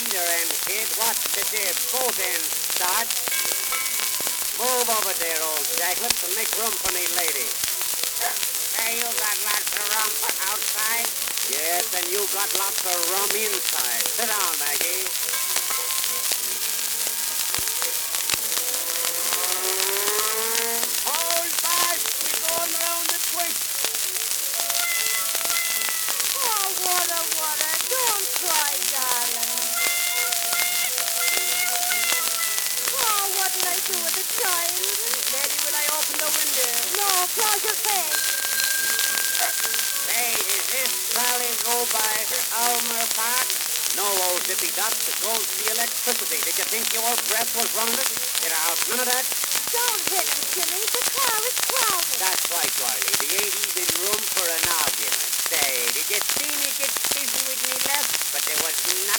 Peter and kid, what did they both ends start? Move over there, old Jacklip, and make room for me, lady. Hey, you got lots of rum outside? Yes, and you got lots of rum inside. Sit down, Maggie. Hold fast. We're going round the twist. Oh, water. Don't cry, darling. Oh, what'll I do with the child? Lady, will I open the window? No, close your face. Hey, is this trolley go by Elmer Park? No, old dippy duck. It goes the electricity. Did you think your breath was running it? Get out. None of that. Don't hit him, Jimmy. The car is crowded. That's right, Riley. The 80's in room for an argument. Say, did you see me get busy with me left? But there was